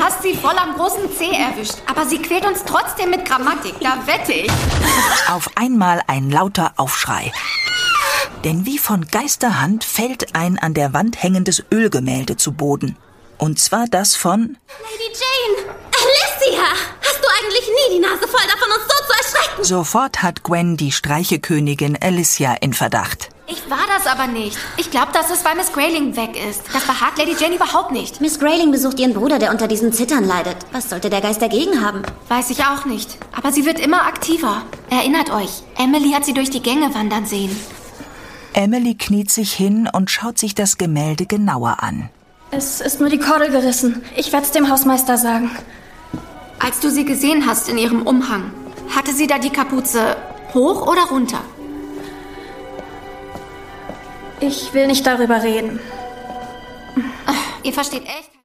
hast sie voll am großen C erwischt. Aber sie quält uns trotzdem mit Grammatik, da wette ich. Auf einmal ein lauter Aufschrei. Denn wie von Geisterhand fällt ein an der Wand hängendes Ölgemälde zu Boden. Und zwar das von... Lady Jane! Alicia! Hast du eigentlich nie die Nase voll davon, uns so zu erschrecken? Sofort hat Gwen die Streichekönigin Alicia in Verdacht. Ich war das aber nicht. Ich glaube, das ist, weil Miss Grayling weg ist. Das behagt Lady Jane überhaupt nicht. Miss Grayling besucht ihren Bruder, der unter diesem Zittern leidet. Was sollte der Geist dagegen haben? Weiß ich auch nicht. Aber sie wird immer aktiver. Erinnert euch, Emily hat sie durch die Gänge wandern sehen. Emily kniet sich hin und schaut sich das Gemälde genauer an. Es ist nur die Kordel gerissen. Ich werde es dem Hausmeister sagen. Als du sie gesehen hast in ihrem Umhang, hatte sie da die Kapuze hoch oder runter? Ich will nicht darüber reden. Ihr versteht echt...